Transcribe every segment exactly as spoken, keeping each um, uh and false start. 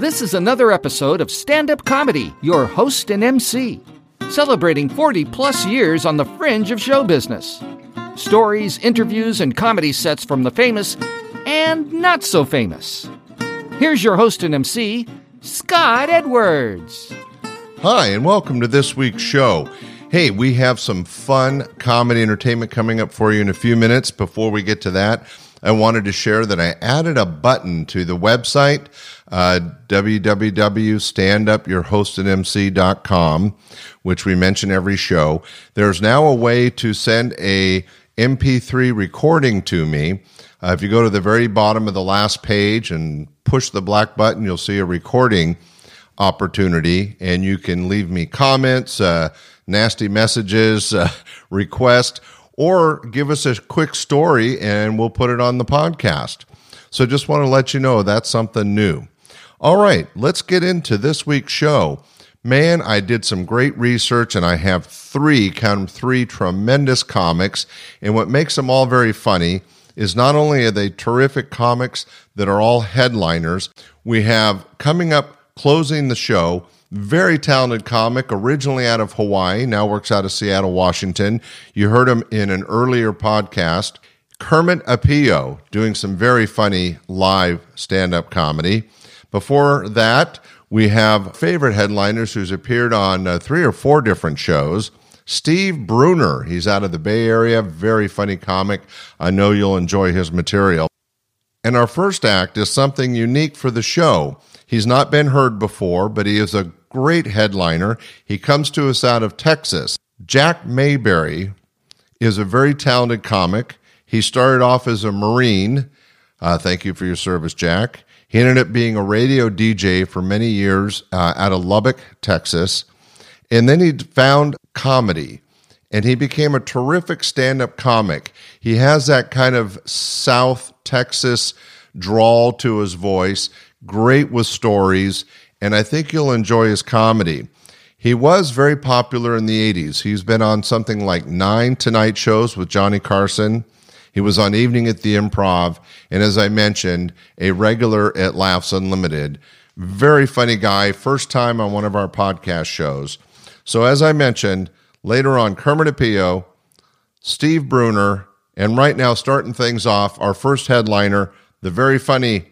This is another episode of Stand-Up Comedy, your host and M C, celebrating forty plus years on the fringe of show business. Stories, interviews, and comedy sets from the famous and not so famous. Here's your host and M C, Scott Edwards. Hi, and welcome to this week's show. Hey, we have some fun comedy entertainment coming up for you in a few minutes. Before we get to that, I wanted to share that I added a button to the website, uh, w w w dot stand up your host and m c dot com, which we mention every show. There's now a way to send a M P three recording to me. Uh, if you go to the very bottom of the last page and push the black button, you'll see a recording opportunity, and you can leave me comments, uh, nasty messages, uh, requests, or give us a quick story and we'll put it on the podcast. So just want to let you know that's something new. All right, let's get into this week's show. Man, I did some great research and I have three, count them three tremendous comics. And what makes them all very funny is not only are they terrific comics that are all headliners, we have coming up closing the show, very talented comic, originally out of Hawaii, now works out of Seattle, Washington. You heard him in an earlier podcast. Kermit Apio, doing some very funny live stand-up comedy. Before that, we have favorite headliners who's appeared on uh, three or four different shows. Steve Bruner, he's out of the Bay Area, very funny comic. I know you'll enjoy his material. And our first act is something unique for the show. He's not been heard before, but he is a great headliner. He comes to us out of Texas. Jack Mayberry is a very talented comic. He started off as a Marine. Uh, thank you for your service, Jack. He ended up being a radio D J for many years uh, out of Lubbock, Texas. And then he found comedy, and he became a terrific stand-up comic. He has that kind of South Texas drawl to his voice, great with stories, and I think you'll enjoy his comedy. He was very popular in the eighties. He's been on something like nine Tonight shows with Johnny Carson. He was on Evening at the Improv, and as I mentioned, a regular at Laughs Unlimited. Very funny guy, first time on one of our podcast shows. So as I mentioned, later on, Kermit Apio, Steve Bruner, and right now starting things off, our first headliner, the very funny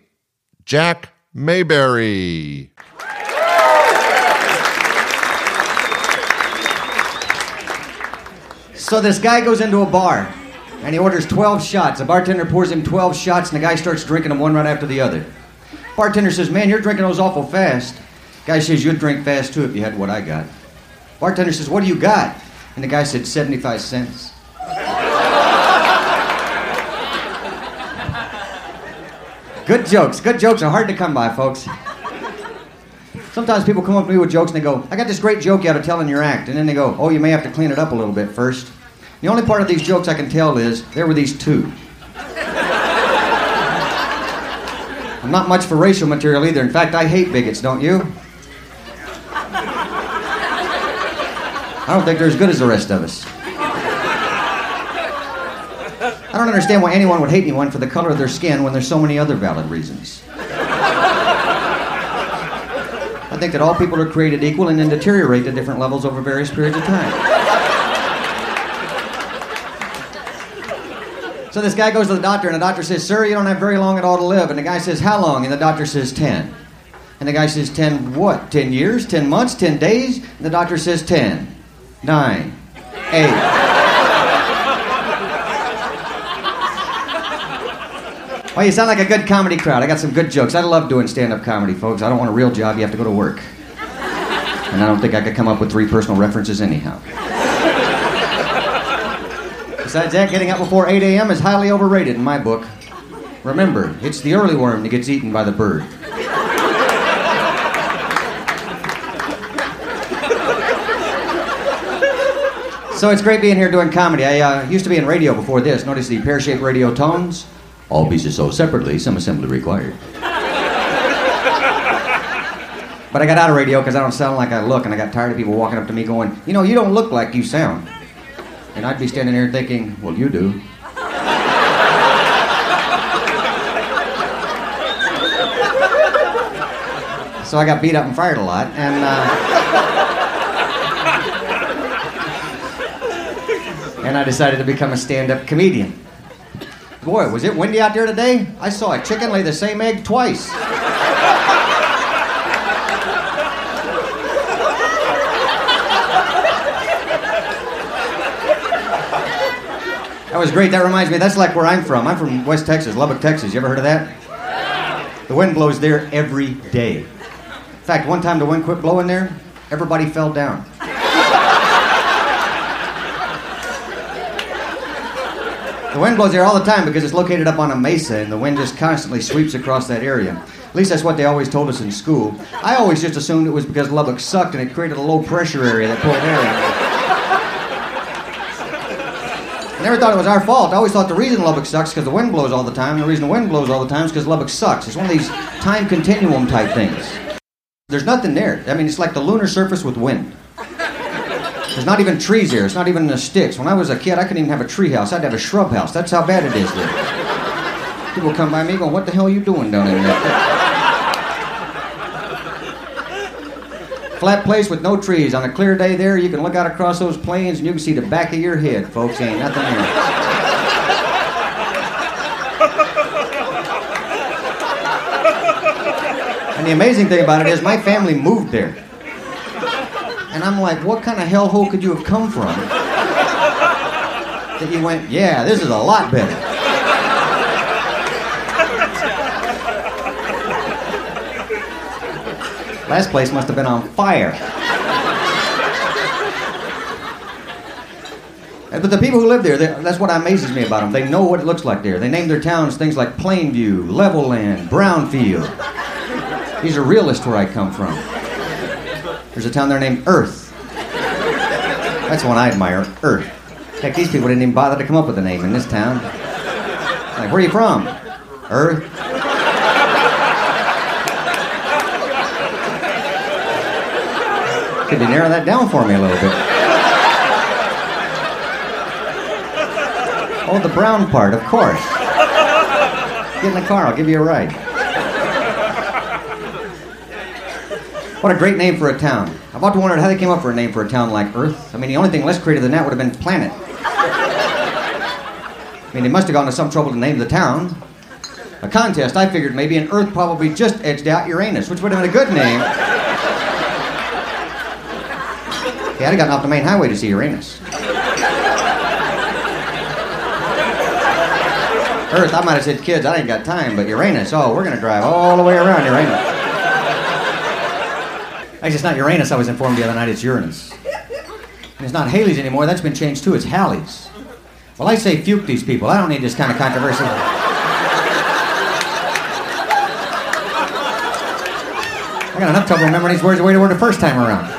Jack Mayberry. So this guy goes into a bar, and he orders twelve shots. The bartender pours him twelve shots, and the guy starts drinking them one right after the other. Bartender says, "Man, you're drinking those awful fast." Guy says, "You'd drink fast too if you had what I got." Bartender says, "What do you got?" And the guy said, seventy-five cents. Good jokes. Good jokes are hard to come by, folks. Sometimes people come up to me with jokes and they go, "I got this great joke you ought to tell in your act." And then they go, "Oh, you may have to clean it up a little bit first." The only part of these jokes I can tell is, there were these two. I'm not much for racial material either. In fact, I hate bigots, don't you? I don't think they're as good as the rest of us. I don't understand why anyone would hate anyone for the color of their skin when there's so many other valid reasons. I think that all people are created equal and then deteriorate to different levels over various periods of time. So this guy goes to the doctor, and the doctor says, "Sir, you don't have very long at all to live." And the guy says, "How long?" And the doctor says, ten. And the guy says, ten what? ten years? ten months? ten days? And the doctor says, ten. nine. eight. Well, you sound like a good comedy crowd. I got some good jokes. I love doing stand-up comedy, folks. I don't want a real job. You have to go to work. And I don't think I could come up with three personal references anyhow. Besides that, getting up before eight a.m. is highly overrated in my book. Remember, it's the early worm that gets eaten by the bird. So it's great being here doing comedy. I uh, used to be in radio before this. Notice the pear-shaped radio tones. All pieces sold separately, some assembly required. But I got out of radio because I don't sound like I look, and I got tired of people walking up to me going, "You know, you don't look like you sound." And I'd be standing there thinking, "Well, you do." So I got beat up and fired a lot, and uh, and I decided to become a stand-up comedian. Boy, was it windy out there today? I saw a chicken lay the same egg twice. That was great. That reminds me, that's like where I'm from. I'm from West Texas, Lubbock, Texas. You ever heard of that? The wind blows there every day. In fact, one time the wind quit blowing there, everybody fell down. The wind blows there all the time because it's located up on a mesa and the wind just constantly sweeps across that area. At least that's what they always told us in school. I always just assumed it was because Lubbock sucked and it created a low pressure area that pulled air in. I never thought it was our fault. I always thought the reason Lubbock sucks is because the wind blows all the time, and the reason the wind blows all the time is because Lubbock sucks. It's one of these time continuum type things. There's nothing there. I mean, it's like the lunar surface with wind. There's not even trees there. It's not even the sticks. When I was a kid, I couldn't even have a tree house. I'd have a shrub house. That's how bad it is there. People come by me going, what the hell are you doing down in there? Flat place with no trees. On a clear day there, you can look out across those plains and you can see the back of your head, folks. Ain't nothing there. And the amazing thing about it is my family moved there. And I'm like, what kind of hellhole could you have come from? That you went, yeah, this is a lot better. Last place must have been on fire. But the people who live there, they, that's what amazes me about them. They know what it looks like there. They name their towns things like Plainview, Level Land, Brownfield. These are realists where I come from. There's a town there named Earth. That's one I admire, Earth. Heck, these people didn't even bother to come up with a name in this town. Like, where are you from? Earth. Could you narrow that down for me a little bit? Oh, the brown part, of course. Get in the car, I'll give you a ride. What a great name for a town. I've often wondered how they came up for a name for a town like Earth. I mean, the only thing less creative than that would have been Planet. I mean, they must have gone to some trouble to name the town. A contest, I figured maybe, and Earth probably just edged out Uranus, which would have been a good name. Yeah, I'd have gotten off the main highway to see Uranus. Earth, I might have said, kids, I ain't got time, but Uranus, oh, we're going to drive all the way around Uranus. Actually, it's not Uranus, I was informed the other night, it's Uranus. And it's not Halley's anymore, that's been changed too, it's Halley's. Well, I say fuke these people, I don't need this kind of controversy. I got enough trouble remembering these words the way they were the first time around.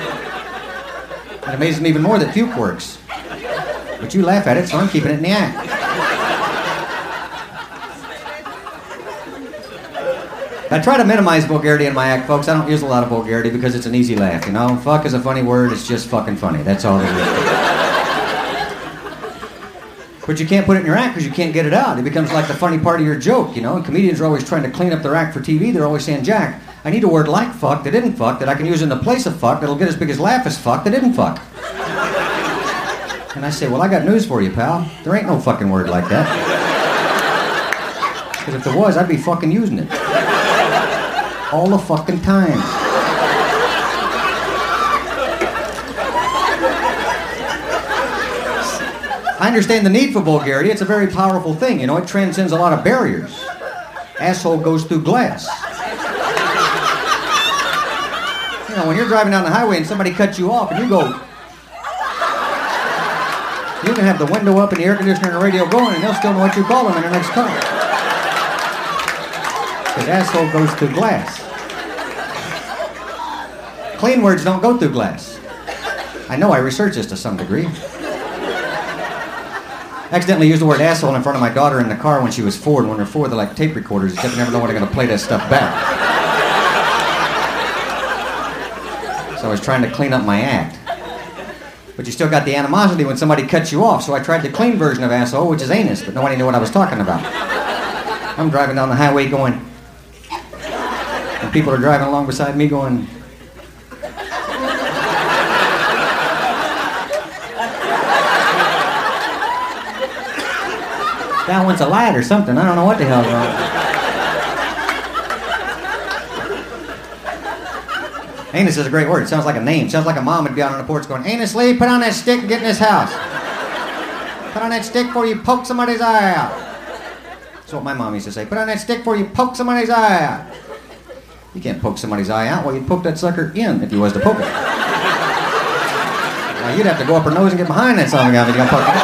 It amazes me even more that fuke works. But you laugh at it, so I'm keeping it in the act. I try to minimize vulgarity in my act, folks. I don't use a lot of vulgarity because it's an easy laugh, you know? Fuck is a funny word, it's just fucking funny. That's all it is. But you can't put it in your act because you can't get it out. It becomes like the funny part of your joke, you know? And comedians are always trying to clean up their act for T V. They're always saying, Jack, I need a word like fuck that didn't fuck that I can use in the place of fuck that'll get as big as laugh as fuck that didn't fuck. And I say, well, I got news for you, pal. There ain't no fucking word like that. Because if there was, I'd be fucking using it. All the fucking time. I understand the need for vulgarity. It's a very powerful thing, you know? It transcends a lot of barriers. Asshole goes through glass. You know, when you're driving down the highway and somebody cuts you off and you go... You can have the window up and the air conditioner and the radio going and they'll still know what you call them in their next car. Because asshole goes through glass. Clean words don't go through glass. I know I researched this to some degree. Accidentally used the word asshole in front of my daughter in the car when she was four, and when they're four, they're like tape recorders, except you never know when they're going to play that stuff back. So I was trying to clean up my act. But you still got the animosity when somebody cuts you off, so I tried the clean version of asshole, which is anus, but nobody knew what I was talking about. I'm driving down the highway going... And People are driving along beside me going, that one's a light or something. I don't know what the hell's wrong. Anus is a great word. It sounds like a name. It sounds like a mom would be out on the porch going, Anus Lee, put on that stick and get in this house. Put on that stick before you poke somebody's eye out. That's what my mom used to say. Put on that stick before you poke somebody's eye out. You can't poke somebody's eye out. Well, you'd poke that sucker in if you was to poke it. Now, you'd have to go up her nose and get behind that son of a gun if you're going to poke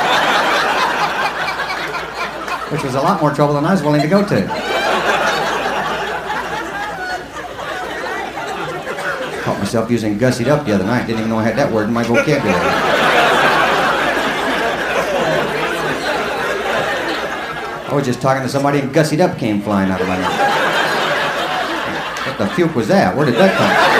it. Which was a lot more trouble than I was willing to go to. Caught myself using gussied up the other night. Didn't even know I had that word in my vocabulary. I was just talking to somebody and gussied up came flying out of my mouth. What the fuke was that? Where did that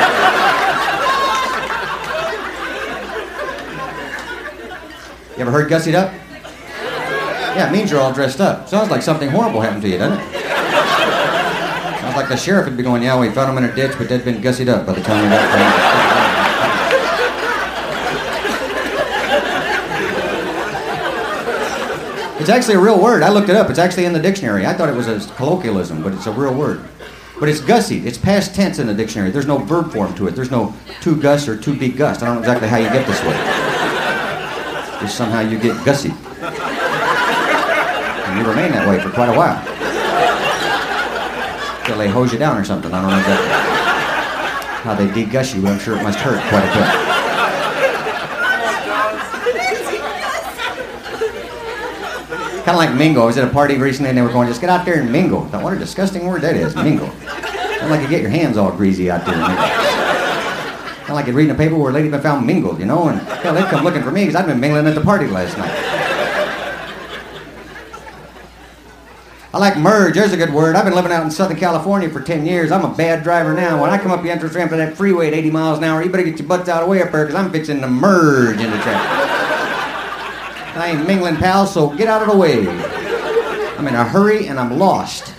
come from? You ever heard gussied up? Yeah, it means you're all dressed up. Sounds like something horrible happened to you, doesn't it? Sounds like the sheriff would be going, yeah, we found him in a ditch, but they'd been gussied up by the time we got there. It's actually a real word. I looked it up. It's actually in the dictionary. I thought it was a colloquialism, but it's a real word. But it's gussied. It's past tense in the dictionary. There's no verb form to it. There's no to gust or to be gust. I don't know exactly how you get this way. Just somehow you get gussied. And you remain that way for quite a while. Until they hose you down or something. I don't know exactly how they degust you, but I'm sure it must hurt quite a bit. Kind of like mingle. I was at a party recently and they were going, just get out there and mingle. I thought, what a disgusting word that is, mingle. Kind of like you get your hands all greasy out there and mingle. Kind of like you'd read in a paper where a lady been found mingled, you know, and hell, they'd come looking for me because I'd been mingling at the party last night. I like merge. There's a good word. I've been living out in Southern California for ten years. I'm a bad driver now. When I come up the entrance ramp to that freeway at eighty miles an hour, you better get your butts out of the way up there because I'm fixing to merge into traffic. I ain't mingling, pal, so get out of the way. I'm in a hurry and I'm lost.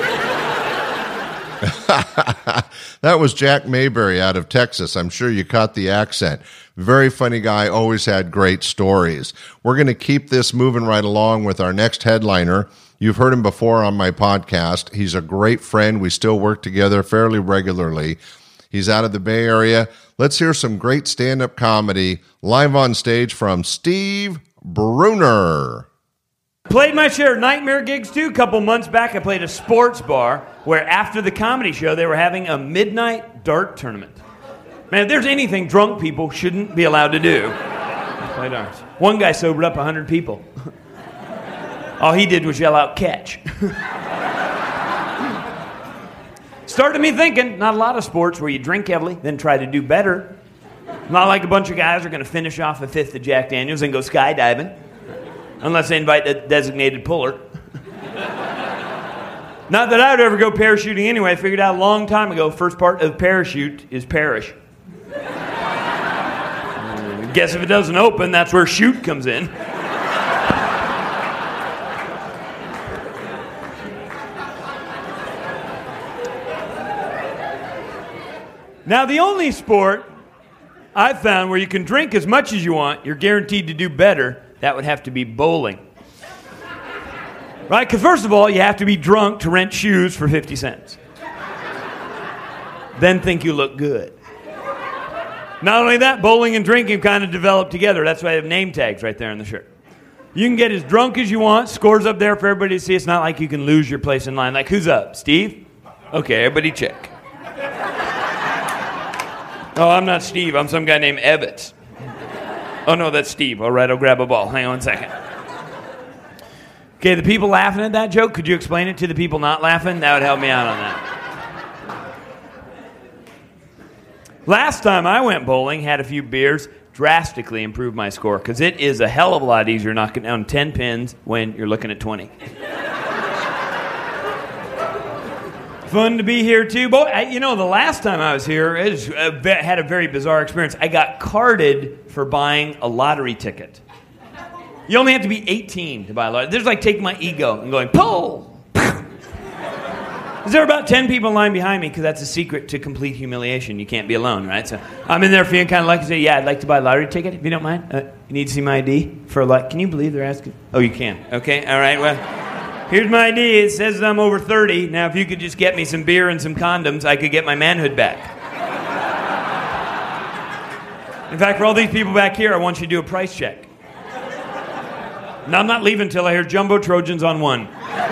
That was Jack Mayberry out of Texas. I'm sure you caught the accent. Very funny guy, always had great stories. We're going to keep this moving right along with our next headliner. You've heard him before on my podcast. He's a great friend. We still work together fairly regularly. He's out of the Bay Area. Let's hear some great stand-up comedy live on stage from Steve Bruner. Played my share of nightmare gigs too. A couple months back, I played a sports bar where after the comedy show, they were having a midnight dart tournament. Man, if there's anything drunk people shouldn't be allowed to do, play darts. One guy sobered up one hundred people. All he did was yell out, catch. Started me thinking, not a lot of sports where you drink heavily, then try to do better. Not like a bunch of guys are going to finish off a fifth of Jack Daniels and go skydiving. Unless they invite a designated puller. Not that I would ever go parachuting anyway. I figured out a long time ago, first part of parachute is perish. uh, guess if it doesn't open, that's where shoot comes in. Now, the only sport I've found where you can drink as much as you want, you're guaranteed to do better, that would have to be bowling. Right? Because first of all, you have to be drunk to rent shoes for fifty cents. Then think you look good. Not only that, bowling and drinking kind of develop together. That's why they have name tags right there on the shirt. You can get as drunk as you want. Scores up there for everybody to see. It's not like you can lose your place in line. Like, who's up? Steve? Okay, everybody check. Oh, I'm not Steve. I'm some guy named Ebbets. Oh, no, that's Steve. All right, I'll grab a ball. Hang on one second. Okay, the people laughing at that joke, could you explain it to the people not laughing? That would help me out on that. Last time I went bowling, had a few beers, drastically improved my score because it is a hell of a lot easier knocking down ten pins when you're looking at twenty. Fun to be here, too. Boy, I, you know, the last time I was here, I was, uh, had a very bizarre experience. I got carded for buying a lottery ticket. You only have to be eighteen to buy a lottery. There's like taking my ego and going, pull! This there are about ten people in line behind me because that's a secret to complete humiliation. You can't be alone, right? So I'm in there feeling kind of lucky. Say, yeah, I'd like to buy a lottery ticket if you don't mind. Uh, you need to see my I D for a lot. Can you believe they're asking? Oh, you can. Okay, all right. Well, here's my I D. It says I'm over thirty. Now, if you could just get me some beer and some condoms, I could get my manhood back. In fact, for all these people back here, I want you to do a price check. Now, I'm not leaving until I hear Jumbo Trojans on one.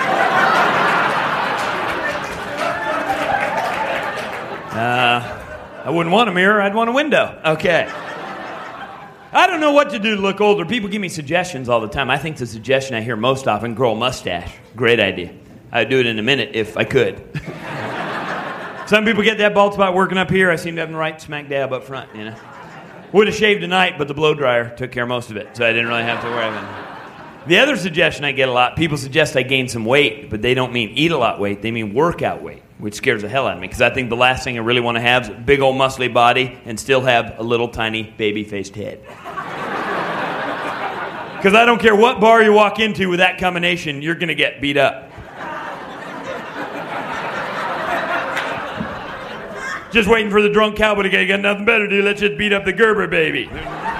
Uh, I wouldn't want a mirror, I'd want a window. Okay. I don't know what to do to look older. People give me suggestions all the time. I think the suggestion I hear most often, grow a mustache. Great idea. I'd do it in a minute if I could. Some people get that bald spot working up here. I seem to have them right smack dab up front, you know. Would have shaved tonight, but the blow dryer took care of most of it, so I didn't really have to worry about it. The other suggestion I get a lot, people suggest I gain some weight, but they don't mean eat a lot of weight, they mean workout weight, which scares the hell out of me, because I think the last thing I really want to have is a big old muscly body and still have a little tiny baby-faced head. Because I don't care what bar you walk into with that combination, you're going to get beat up. Just waiting for the drunk cowboy to get, you got nothing better to do, let's just beat up the Gerber baby.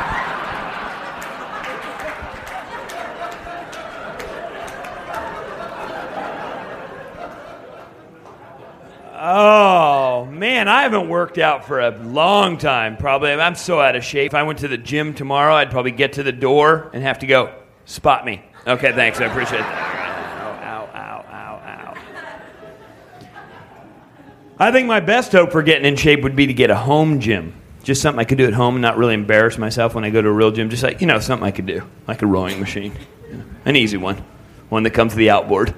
Oh, man, I haven't worked out for a long time, probably. I'm so out of shape. If I went to the gym tomorrow, I'd probably get to the door and have to go, spot me. Okay, thanks, I appreciate that. Ow, ow, ow, ow, ow. I think my best hope for getting in shape would be to get a home gym. Just something I could do at home and not really embarrass myself when I go to a real gym. Just like, you know, something I could do, like a rowing machine. You know, an easy one, one that comes with the outboard.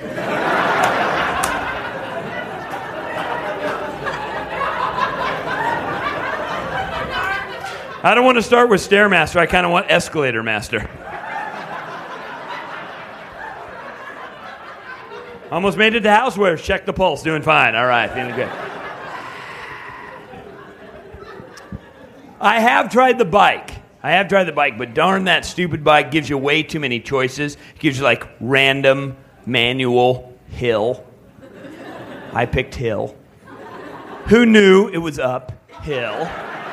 I don't want to start with Stairmaster. I kind of want Escalator Master. Almost made it to Housewares. Check the pulse. Doing fine. All right. Feeling good. I have tried the bike. I have tried the bike, but darn that stupid bike gives you way too many choices. It gives you like random, manual, hill. I picked hill. Who knew it was uphill?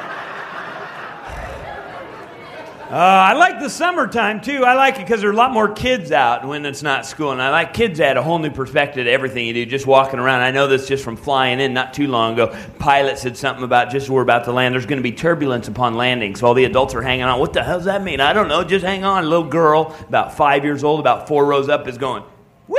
Uh, I like the summertime, too. I like it because there are a lot more kids out when it's not school. And I like kids add a whole new perspective to everything you do, just walking around. I know this just from flying in not too long ago. Pilot said something about just as we're about to land, there's going to be turbulence upon landing. So all the adults are hanging on. What the hell does that mean? I don't know. Just hang on. A little girl, about five years old, about four rows up, is going, whee!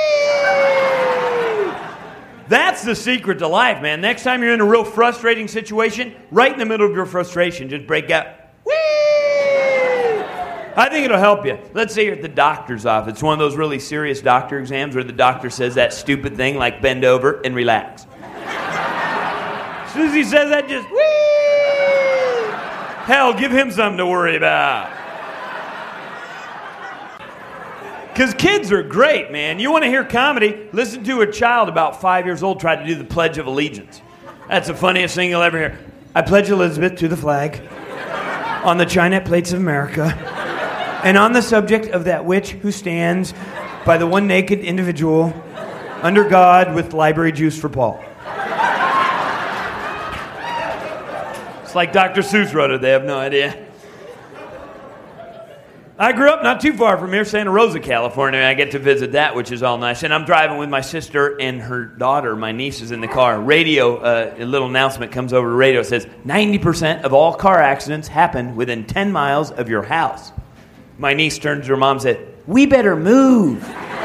That's the secret to life, man. Next time you're in a real frustrating situation, right in the middle of your frustration, just break out, whee! I think it'll help you. Let's say you're at the doctor's office. It's one of those really serious doctor exams where the doctor says that stupid thing like bend over and relax. As soon as he says that, just whee! Hell, give him something to worry about. Because kids are great, man. You want to hear comedy? Listen to a child about five years old try to do the Pledge of Allegiance. That's the funniest thing you'll ever hear. I pledge Elizabeth to the flag on the China plates of America. And on the subject of that witch who stands by the one naked individual under God with library juice for Paul. It's like Doctor Seuss wrote it. They have no idea. I grew up not too far from here, Santa Rosa, California. I get to visit that, which is all nice. And I'm driving with my sister and her daughter. My niece is in the car. Radio, uh, a little announcement comes over the radio. It says, ninety percent of all car accidents happen within ten miles of your house. My niece turned to her mom and said, we better move.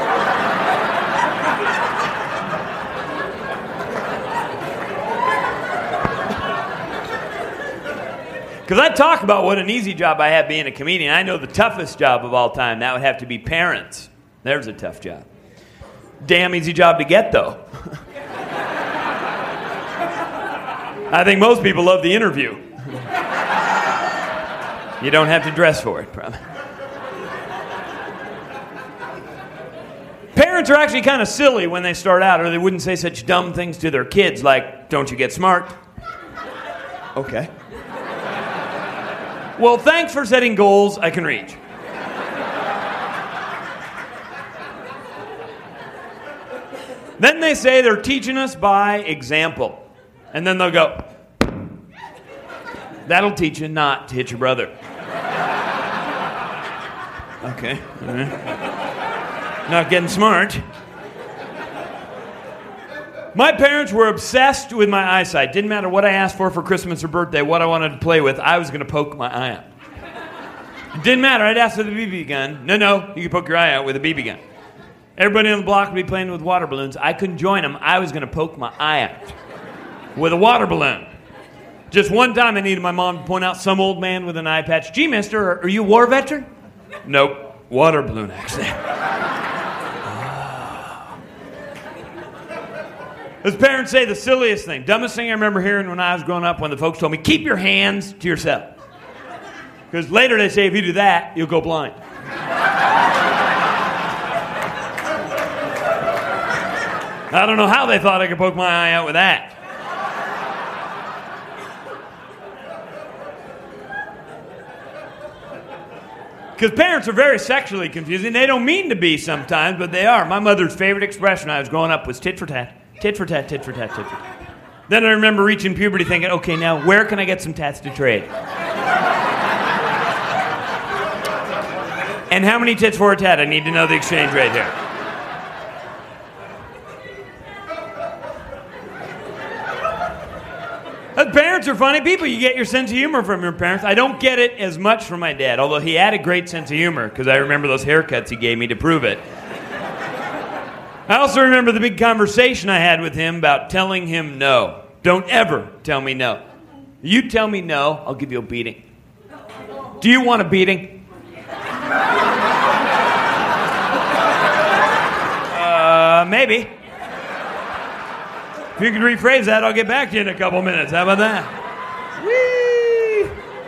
Because I talk about what an easy job I have being a comedian. I know the toughest job of all time. That would have to be parents. There's a tough job. Damn easy job to get, though. I think most people love the interview. You don't have to dress for it, probably. Parents are actually kind of silly when they start out, or they wouldn't say such dumb things to their kids like, don't you get smart? Okay. Well, thanks for setting goals I can reach. Then they say they're teaching us by example. And then they'll go, that'll teach you not to hit your brother. Okay. All right. Not getting smart. My parents were obsessed with my eyesight. Didn't matter what I asked for for Christmas or birthday, what I wanted to play with, I was going to poke my eye out. It didn't matter. I'd ask for the B B gun. No, no, you can poke your eye out with a B B gun. Everybody on the block would be playing with water balloons. I couldn't join them. I was going to poke my eye out with a water balloon. Just one time I needed my mom to point out some old man with an eye patch. Gee, mister, are you a war veteran? Nope. Water balloon accident. As parents say, the silliest thing, dumbest thing I remember hearing when I was growing up when the folks told me, keep your hands to yourself. Because later they say, if you do that, you'll go blind. I don't know how they thought I could poke my eye out with that. Because parents are very sexually confusing. They don't mean to be sometimes, but they are. My mother's favorite expression when I was growing up was tit for tat. Tit for tat, tit for tat, tit for tat. Then I remember reaching puberty thinking, okay, now where can I get some tats to trade? And how many tits for a tat? I need to know the exchange rate here. But parents are funny people. You get your sense of humor from your parents. I don't get it as much from my dad, although he had a great sense of humor because I remember those haircuts he gave me to prove it. I also remember the big conversation I had with him about telling him no. Don't ever tell me no. You tell me no, I'll give you a beating. Do you want a beating? Uh, maybe. If you could rephrase that, I'll get back to you in a couple minutes. How about that? Whee!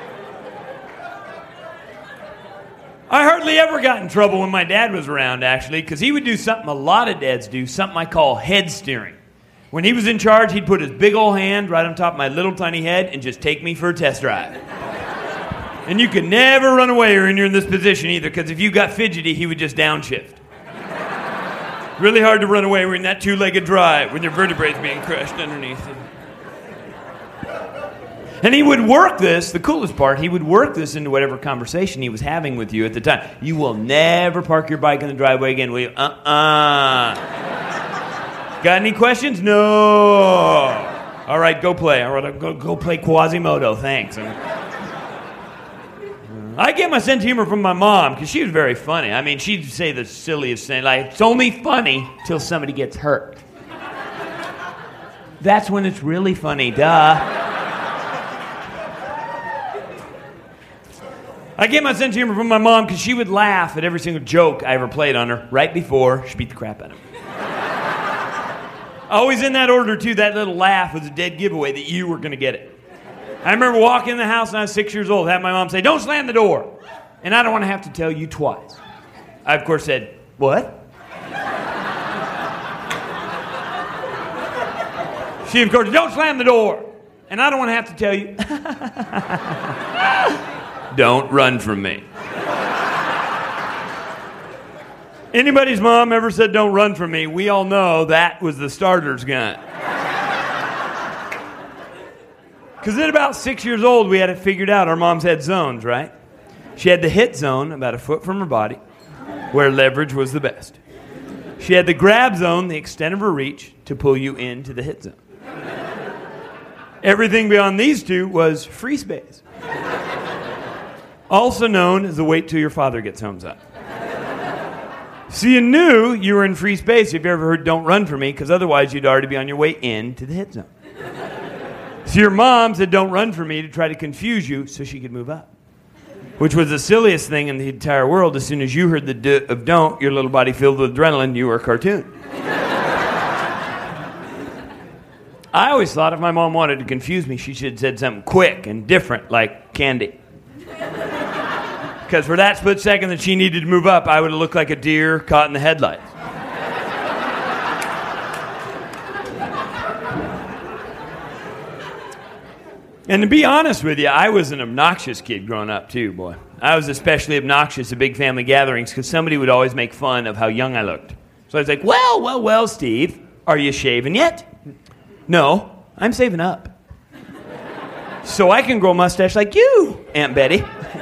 I hardly ever got in trouble when my dad was around, actually, because he would do something a lot of dads do, something I call head steering. When he was in charge, he'd put his big old hand right on top of my little tiny head and just take me for a test drive. And you could never run away when you're in this position either, because if you got fidgety, he would just downshift. Really hard to run away when you're in that two-legged drive when your vertebrae's being crushed underneath you. And he would work this, the coolest part, he would work this into whatever conversation he was having with you at the time. You will never park your bike in the driveway again, will you? Uh-uh. Got any questions? No. All right, go play. All right, go, go play Quasimodo, thanks. I get my sense of humor from my mom because she was very funny. I mean, she'd say the silliest thing, like, it's only funny till somebody gets hurt. That's when it's really funny, duh. I get my sense of humor from my mom because she would laugh at every single joke I ever played on her right before she beat the crap out of me. Always in that order, too. That little laugh was a dead giveaway that you were going to get it. I remember walking in the house when I was six years old, had my mom say, don't slam the door. And I don't want to have to tell you twice. I, of course, said, what? She, of course, don't slam the door. And I don't want to have to tell you. Don't run from me. Anybody's mom ever said, don't run from me, we all know that was the starter's gun. Because at about six years old, we had it figured out. Our moms had zones, right? She had the hit zone, about a foot from her body, where leverage was the best. She had the grab zone, the extent of her reach, to pull you into the hit zone. Everything beyond these two was free space. Also known as the wait till your father gets home zone. So you knew you were in free space if you ever heard don't run from me, because otherwise you'd already be on your way into the hit zone. So your mom said don't run from me to try to confuse you so she could move up. Which was the silliest thing in the entire world. As soon as you heard the d of don't, your little body filled with adrenaline, you were a cartoon. I always thought if my mom wanted to confuse me, she should have said something quick and different, like candy. Because for that split second that she needed to move up, I would have looked like a deer caught in the headlights. And to be honest with you, I was an obnoxious kid growing up too, boy. I was especially obnoxious at big family gatherings because somebody would always make fun of how young I looked. So I was like, well, well, well, Steve, Are you shaving yet? No, I'm saving up. So I can grow a mustache like you, Aunt Betty.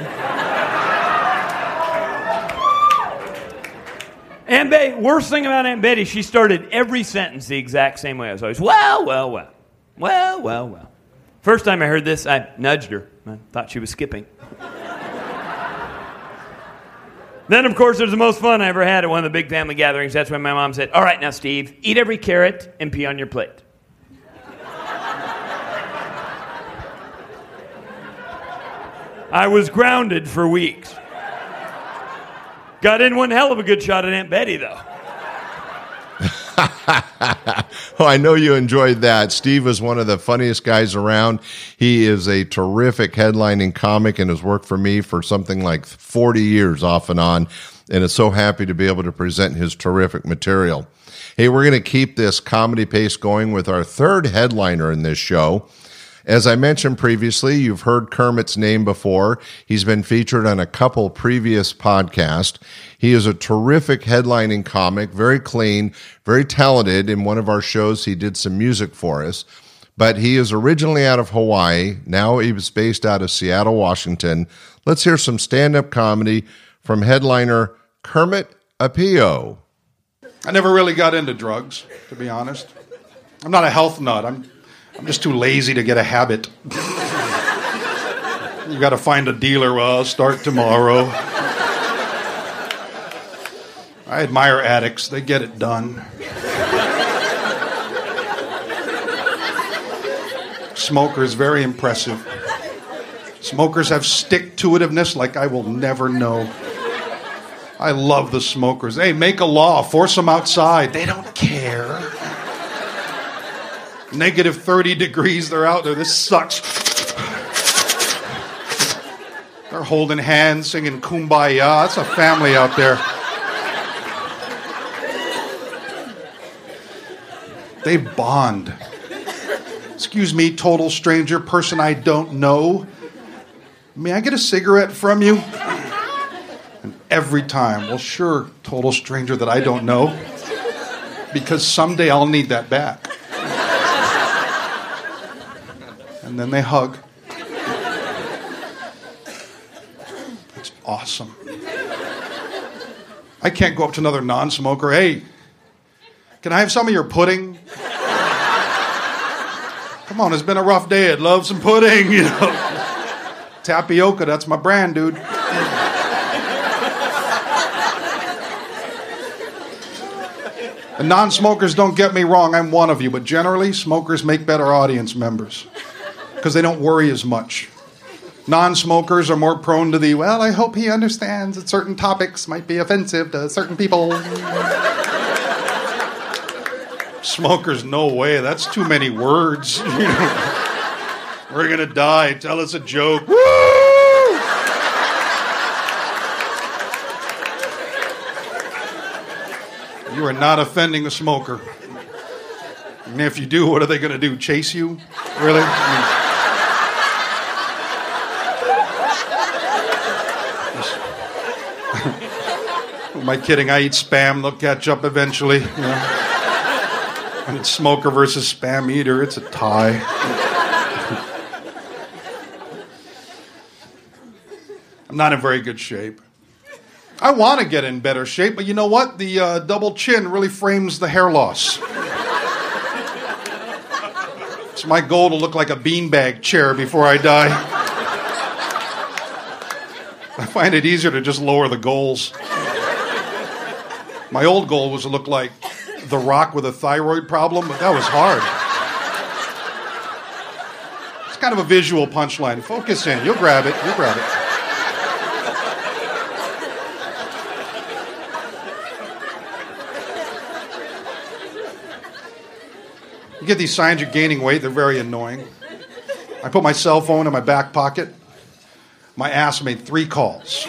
Aunt Betty, worst thing about Aunt Betty, she started every sentence the exact same way. I was always, well, well, well. Well, well, well. First time I heard this, I nudged her. I thought she was skipping. Then, of course, there's the most fun I ever had at one of the big family gatherings. That's when my mom said, all right, now, Steve, eat every carrot and pee on your plate. I was grounded for weeks. Got in one hell of a good shot at Aunt Betty, though. Oh, I know you enjoyed that. Steve is one of the funniest guys around. He is a terrific headlining comic and has worked for me for something like forty years off and on, and is so happy to be able to present his terrific material. Hey, we're going to keep this comedy pace going with our third headliner in this show. As I mentioned previously, you've heard Kermit's name before. He's been featured on a couple previous podcasts. He is a terrific headlining comic, very clean, very talented. In one of our shows, he did some music for us. But he is originally out of Hawaii. Now he was based out of Seattle, Washington. Let's hear some stand-up comedy from headliner Kermit Apio. I never really got into drugs, to be honest. I'm not a health nut. I'm I'm just too lazy to get a habit. You got to find a dealer. Well, I'll start tomorrow. I admire addicts. They get it done. Smokers, very impressive. Smokers have stick-to-itiveness like I will never know. I love the smokers. Hey, make a law. Force them outside. They don't care. Negative thirty degrees, they're out there. This sucks. They're holding hands, singing Kumbaya. It's a family out there. They bond. Excuse me, total stranger, person I don't know. May I get a cigarette from you? And every time, well, sure, total stranger that I don't know. Because someday I'll need that back. And then they hug. It's awesome. I can't go up to another non-smoker. Hey, can I have some of your pudding? Come on, it's been a rough day. I'd love some pudding, you know. Tapioca, that's my brand, dude. And non-smokers, don't get me wrong, I'm one of you, but generally, smokers make better audience members. Because they don't worry as much. Non-smokers are more prone to the, well, I hope he understands that certain topics might be offensive to certain people. Smokers, no way, that's too many words. We're going to die, tell us a joke. Woo! You are not offending a smoker. And if you do, what are they going to do, chase you? Really? I mean, am I kidding? I eat spam. They'll catch up eventually. You know? And it's smoker versus spam eater. It's a tie. I'm not in very good shape. I want to get in better shape, but you know what? The uh, double chin really frames the hair loss. It's my goal to look like a beanbag chair before I die. I find it easier to just lower the goals. My old goal was to look like The Rock with a thyroid problem, but that was hard. It's kind of a visual punchline. Focus in. You'll grab it. You'll grab it. You get these signs you're gaining weight. They're very annoying. I put my cell phone in my back pocket. My ass made three calls.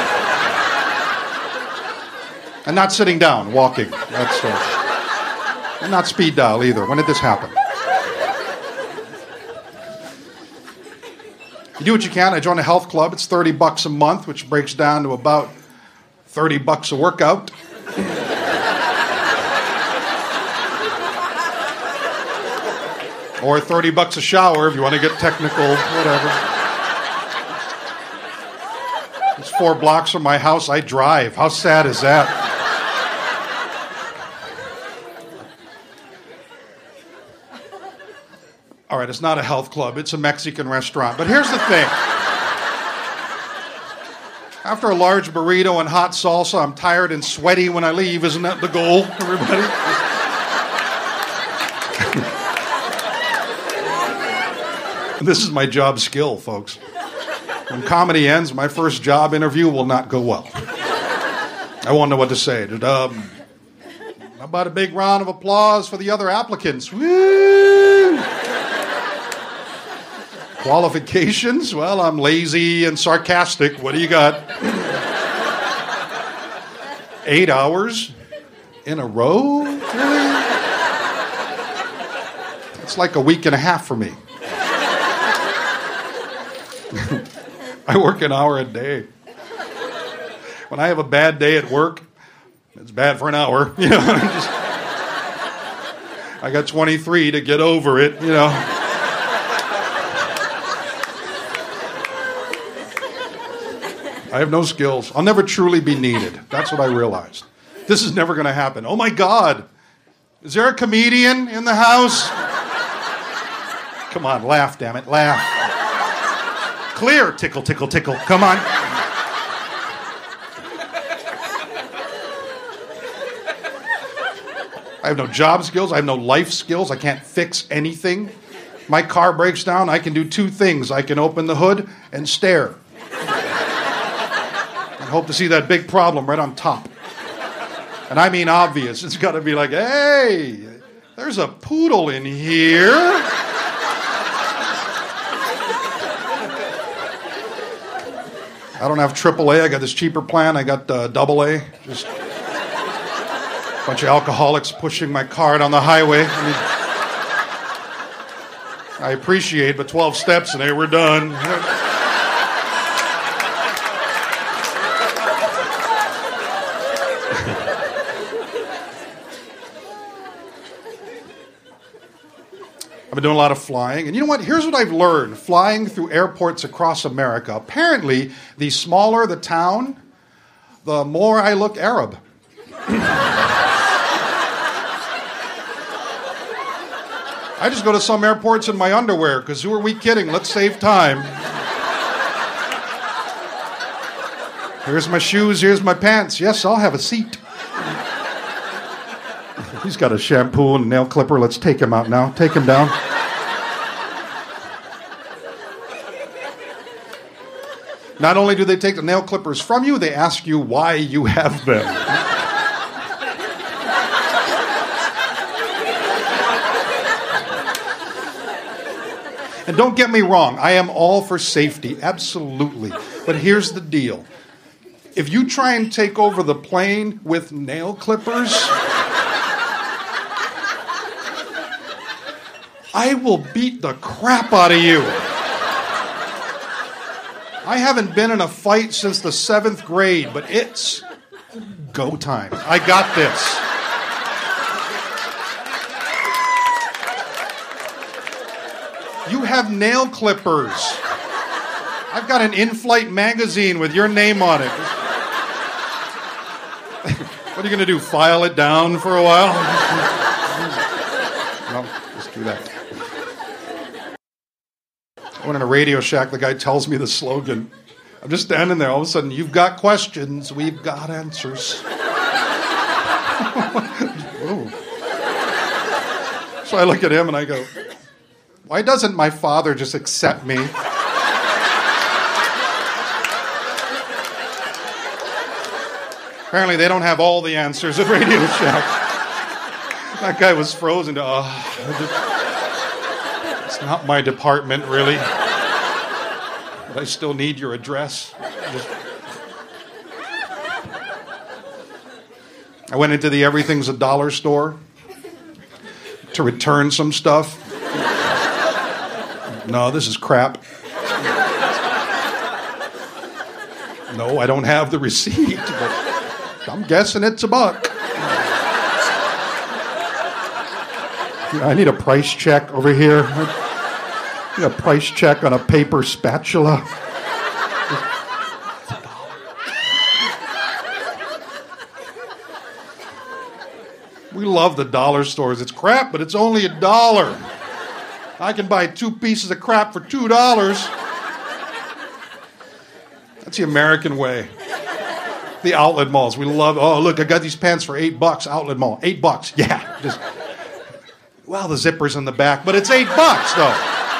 And not sitting down, walking. That's uh, and not speed dial either. When did this happen? You do what you can. I joined a health club. It's thirty bucks a month, which breaks down to about thirty bucks a workout. Or thirty bucks a shower if you want to get technical, whatever. It's four blocks from my house. I drive. How sad is that? All right, it's not a health club. It's a Mexican restaurant. But here's the thing. After a large burrito and hot salsa, I'm tired and sweaty when I leave. Isn't that the goal, everybody? This is my job skill, folks. When comedy ends, my first job interview will not go well. I won't know what to say. Um, how about a big round of applause for the other applicants? Woo! Qualifications? Well, I'm lazy and sarcastic. What do you got? Eight hours in a row? Really? It's like a week and a half for me. I work an hour a day. When I have a bad day at work, it's bad for an hour. You know, just, I got twenty-three to get over it, you know. I have no skills. I'll never truly be needed. That's what I realized. This is never going to happen. Oh my God. Is there a comedian in the house? Come on, laugh, damn it, laugh. Clear. Tickle, tickle, tickle. Come on. I have no job skills. I have no life skills. I can't fix anything. My car breaks down. I can do two things. I can open the hood and stare. And hope to see that big problem right on top. And I mean obvious. It's got to be like, hey, there's a poodle in here. I don't have triple A. I got this cheaper plan. I got uh, double A. Just a bunch of alcoholics pushing my car down the highway. I mean, I appreciate, but twelve steps and they were done. I've been doing a lot of flying. And you know what? Here's what I've learned flying through airports across America. Apparently, the smaller the town, the more I look Arab. I just go to some airports in my underwear, because who are we kidding? Let's save time. Here's my shoes, here's my pants. Yes, I'll have a seat. He's got a shampoo and a nail clipper. Let's take him out now. Take him down. Not only do they take the nail clippers from you, they ask you why you have them. And don't get me wrong, I am all for safety, absolutely. But here's the deal. If you try and take over the plane with nail clippers, I will beat the crap out of you. I haven't been in a fight since the seventh grade, but it's go time. I got this. You have nail clippers. I've got an in-flight magazine with your name on it. What are you going to do, file it down for a while? No, just do that. I went in a Radio Shack, the guy tells me the slogan. I'm just standing there, all of a sudden, you've got questions, we've got answers. So I look at him and I go, why doesn't my father just accept me? Apparently they don't have all the answers at Radio Shack. That guy was frozen to, oh, it's not my department, really. But I still need your address. Just... I went into the Everything's a Dollar store to return some stuff. No, this is crap. No, I don't have the receipt, but I'm guessing it's a buck. I need a price check over here. I need a price check on a paper spatula. We love the dollar stores. It's crap, but it's only a dollar. I can buy two pieces of crap for two dollars. That's the American way. The outlet malls. We love, oh, look, I got these pants for eight bucks, outlet mall. Eight bucks. Yeah. Just, well, the zipper's in the back, but it's eight bucks, though.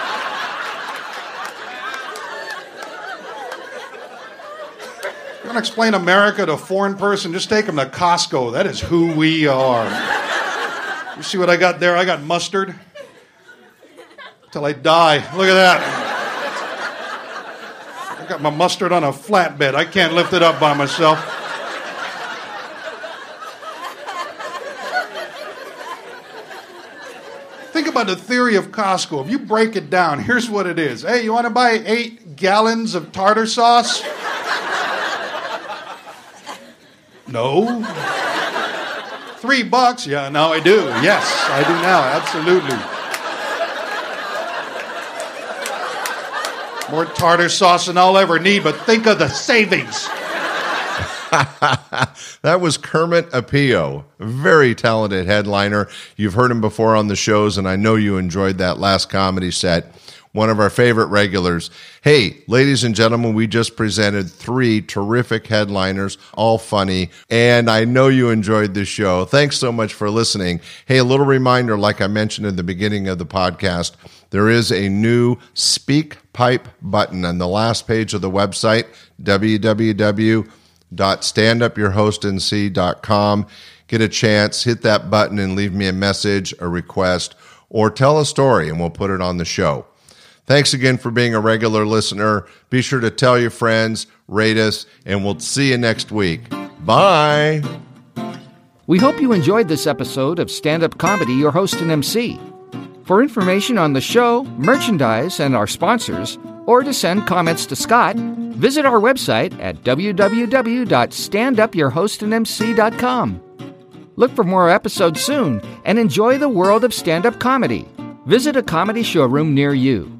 You want to explain America to a foreign person? Just take them to Costco. That is who we are. You see what I got there? I got mustard. Till I die. Look at that. I got my mustard on a flatbed. I can't lift it up by myself. Think about the theory of Costco. If you break it down, here's what it is. Hey, you want to buy eight gallons of tartar sauce? No. Three bucks? Yeah, now I do. Yes, I do now. Absolutely. More tartar sauce than I'll ever need, but think of the savings. That was Kermit Apio, very talented headliner. You've heard him before on the shows, and I know you enjoyed that last comedy set. One of our favorite regulars. Hey, ladies and gentlemen, we just presented three terrific headliners, all funny, and I know you enjoyed this show. Thanks so much for listening. Hey, a little reminder, like I mentioned in the beginning of the podcast, there is a new Speak Pipe button on the last page of the website, w w w dot stand up your host n c dot com. Get a chance, hit that button and leave me a message, a request, or tell a story, and we'll put it on the show. Thanks again for being a regular listener. Be sure to tell your friends, rate us, and we'll see you next week. Bye. We hope you enjoyed this episode of Stand Up Comedy, Your Host and M C. For information on the show, merchandise, and our sponsors, or to send comments to Scott, visit our website at w w w dot stand up your host and m c dot com. Look for more episodes soon and enjoy the world of stand-up comedy. Visit a comedy showroom near you.